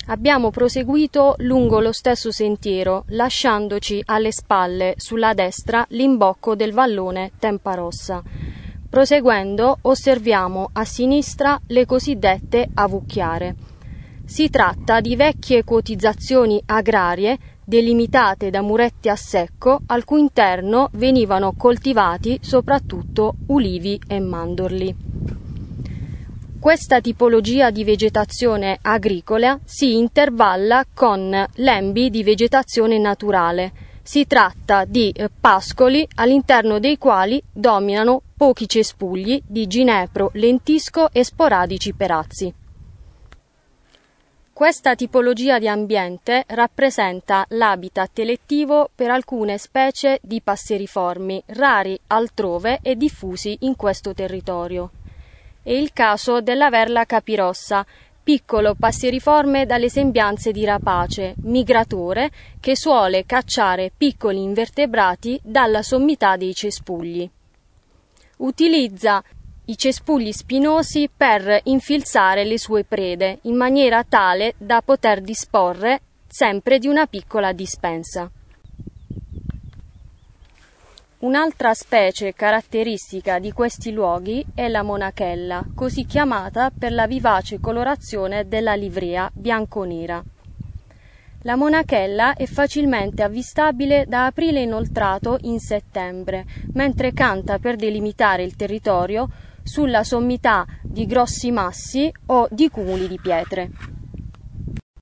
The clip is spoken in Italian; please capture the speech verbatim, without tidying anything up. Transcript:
Abbiamo proseguito lungo lo stesso sentiero, lasciandoci alle spalle, sulla destra, l'imbocco del vallone Temparossa. Proseguendo, osserviamo a sinistra le cosiddette avucchiare. Si tratta di vecchie quotizzazioni agrarie delimitate da muretti a secco, al cui interno venivano coltivati soprattutto ulivi e mandorli. Questa tipologia di vegetazione agricola si intervalla con lembi di vegetazione naturale. Si tratta di pascoli all'interno dei quali dominano pochi cespugli di ginepro, lentisco e sporadici perazzi. Questa tipologia di ambiente rappresenta l'habitat elettivo per alcune specie di passeriformi, rari altrove e diffusi in questo territorio. È il caso della verla capirossa, piccolo passeriforme dalle sembianze di rapace, migratore che suole cacciare piccoli invertebrati dalla sommità dei cespugli. Utilizza i cespugli spinosi per infilzare le sue prede in maniera tale da poter disporre sempre di una piccola dispensa. Un'altra specie caratteristica di questi luoghi è la monachella, così chiamata per la vivace colorazione della livrea bianco-nera. La monachella è facilmente avvistabile da aprile inoltrato in settembre, mentre canta per delimitare il territorio sulla sommità di grossi massi o di cumuli di pietre.